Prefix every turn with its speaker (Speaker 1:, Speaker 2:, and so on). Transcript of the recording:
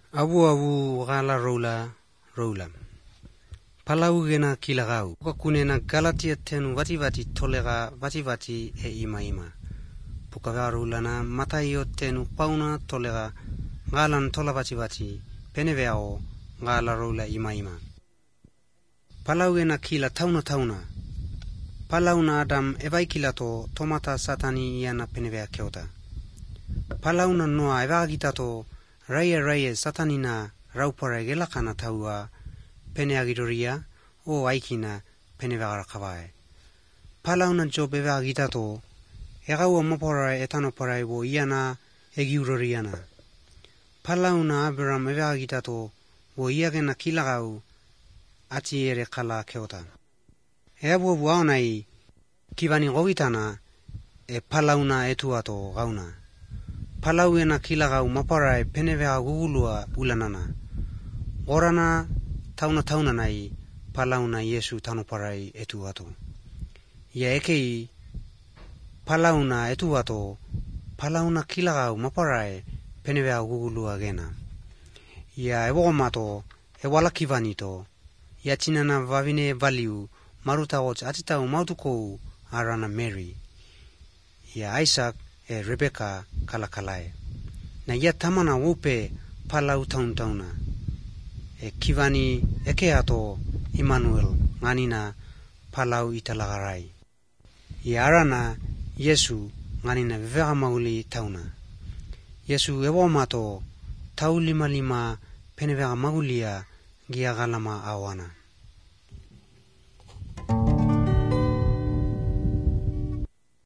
Speaker 1: Abu gala roula. Palau gena kilagau. Kakunena Galatia tenu vati tolega vati e ima. Pukagaru lana Mataio tenu pauna tolega galan tola vati peneveao gala roula ima. Palau gena kila tauna. Palau na Adam evai kilato tomata satani iana penevea keota. Palau na noa evagitato raya satanina raupara gelakana taua peneagidoria o aikina penevagara kavae. Palau na job evagitato egaua mopora etanopara evo iana egiuroriana. Palau na Abraham evagitato o iagena kilagau ati ere kala keota. Eabu aonai kivani gogitana e palau na etuato gauna. Palau ena kilagau mapara e penevea gugulua ulanana. Orana tauna nai palau na Yesu tanoparai etuato. Ia ekei palau na etuato palau na kilagau mapara e penevea gugulua gena. Ia ewogomato ewala kivanito. Ia tinana vavine valiu marutagots atitau mautukou arana Mary. Ia Isaac e Rebecca kalakalae. Na ia tamana upe palau tauna. E kivani ekeato Emmanuel nganina palau italagarai. Ia arana Yesu nganina vevega mauli tauna. Yesu ewomato tau lima penevega maulia gia galama awana.